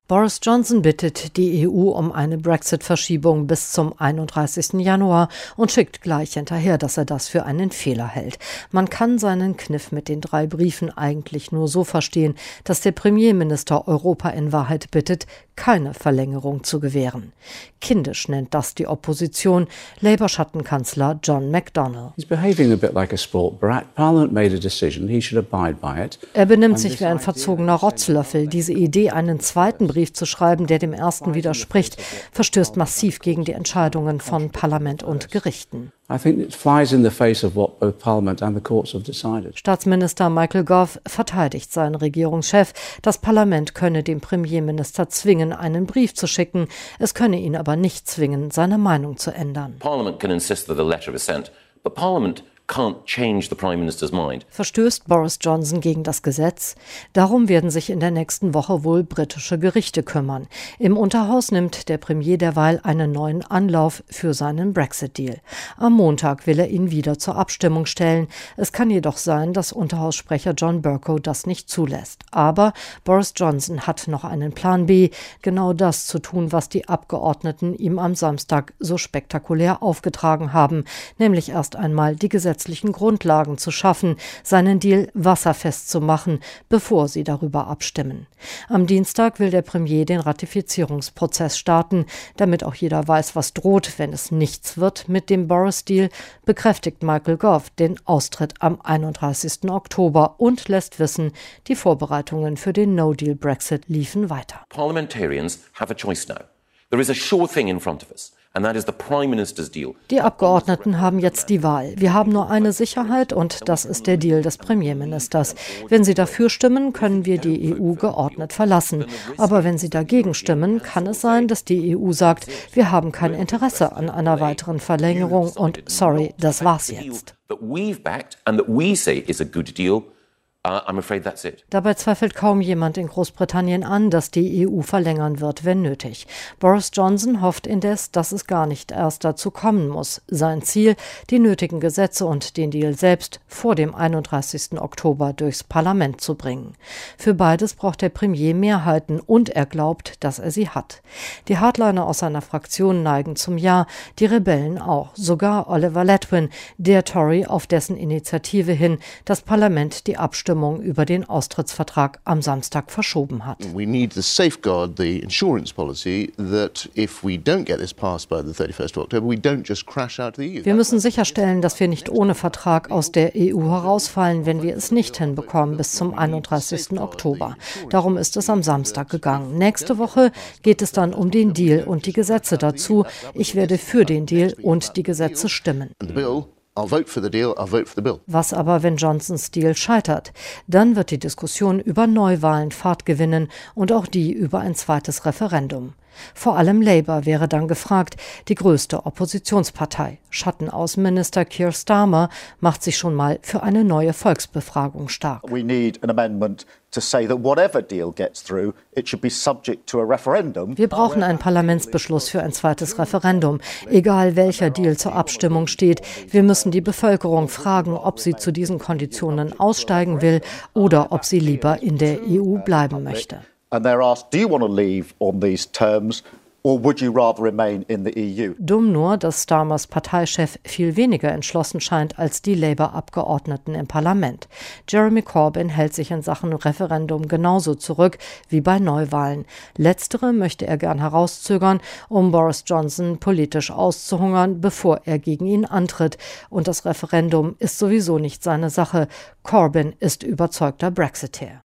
Boris Johnson bittet die EU um eine Brexit-Verschiebung bis zum 31. Januar und schickt gleich hinterher, dass er das für einen Fehler hält. Man kann seinen Kniff mit den 3 Briefen eigentlich nur so verstehen, dass der Premierminister Europa in Wahrheit bittet, keine Verlängerung zu gewähren. Kindisch nennt das die Opposition, Labour-Schattenkanzler John McDonnell. Er benimmt sich wie ein verzogener Rotzlöffel. Diese Idee, einen zweiten Brief zu schreiben, der dem ersten widerspricht, verstößt massiv gegen die Entscheidungen von Parlament und Gerichten. Staatsminister Michael Gove verteidigt seinen Regierungschef. Das Parlament könne den Premierminister zwingen, einen Brief zu schicken. Es könne ihn aber nicht zwingen, seine Meinung zu ändern. Parliament can insist that a letter is sent, but Parliament can't change the Prime Minister's mind. Verstößt Boris Johnson gegen das Gesetz? Darum werden sich in der nächsten Woche wohl britische Gerichte kümmern. Im Unterhaus nimmt der Premier derweil einen neuen Anlauf für seinen Brexit-Deal. Am Montag will er ihn wieder zur Abstimmung stellen. Es kann jedoch sein, dass Unterhaussprecher John Bercow das nicht zulässt. Aber Boris Johnson hat noch einen Plan B, genau das zu tun, was die Abgeordneten ihm am Samstag so spektakulär aufgetragen haben, nämlich erst einmal die gesetzlichen Grundlagen zu schaffen, seinen Deal wasserfest zu machen, bevor sie darüber abstimmen. Am Dienstag will der Premier den Ratifizierungsprozess starten, damit auch jeder weiß, was droht, wenn es nichts wird mit dem Boris-Deal, bekräftigt Michael Gove den Austritt am 31. Oktober und lässt wissen, die Vorbereitungen für den No-Deal-Brexit liefen weiter. Parliamentarians have a choice now. There is a sure thing in front of us. And that is the Prime Minister's deal. Die Abgeordneten haben jetzt die Wahl. Wir haben nur eine Sicherheit und das ist der Deal des Premierministers. Wenn sie dafür stimmen, können wir die EU geordnet verlassen. Aber wenn sie dagegen stimmen, kann es sein, dass die EU sagt, wir haben kein Interesse an einer weiteren Verlängerung und sorry, das war's jetzt. I'm afraid that's it. Dabei zweifelt kaum jemand in Großbritannien an, dass die EU verlängern wird, wenn nötig. Boris Johnson hofft indes, dass es gar nicht erst dazu kommen muss. Sein Ziel, die nötigen Gesetze und den Deal selbst vor dem 31. Oktober durchs Parlament zu bringen. Für beides braucht der Premier Mehrheiten und er glaubt, dass er sie hat. Die Hardliner aus seiner Fraktion neigen zum Ja, die Rebellen auch. Sogar Oliver Letwin, der Tory, auf dessen Initiative hin das Parlament die Abstimmung über den Austrittsvertrag am Samstag verschoben hat. We need to safeguard the insurance policy that if we don't get this passed by the 31st of October, we don't just crash out of the EU. Wir müssen sicherstellen, dass wir nicht ohne Vertrag aus der EU herausfallen, wenn wir es nicht hinbekommen bis zum 31. Oktober. Darum ist es am Samstag gegangen. Nächste Woche geht es dann um den Deal und die Gesetze dazu. Ich werde für den Deal und die Gesetze stimmen. I'll vote for the deal, I'll vote for the bill. Was aber, wenn Johnsons Deal scheitert? Dann wird die Diskussion über Neuwahlen Fahrt gewinnen und auch die über ein zweites Referendum. Vor allem Labour wäre dann gefragt, die größte Oppositionspartei. Schattenaußenminister Keir Starmer macht sich schon mal für eine neue Volksbefragung stark. We need an amendment to say that whatever deal gets through, it should be subject to a referendum. Wir brauchen einen Parlamentsbeschluss für ein zweites Referendum, egal welcher Deal zur Abstimmung steht. Wir müssen die Bevölkerung fragen, ob sie zu diesen Konditionen aussteigen will oder ob sie lieber in der EU bleiben möchte. And they're asked, do you want to leave on these terms or would you rather remain in the EU? Dumm nur, dass Starmers Parteichef viel weniger entschlossen scheint als die Labour-Abgeordneten im Parlament. Jeremy Corbyn hält sich in Sachen Referendum genauso zurück wie bei Neuwahlen. Letztere möchte er gern herauszögern, um Boris Johnson politisch auszuhungern, bevor er gegen ihn antritt. Und das Referendum ist sowieso nicht seine Sache. Corbyn ist überzeugter Brexiteer.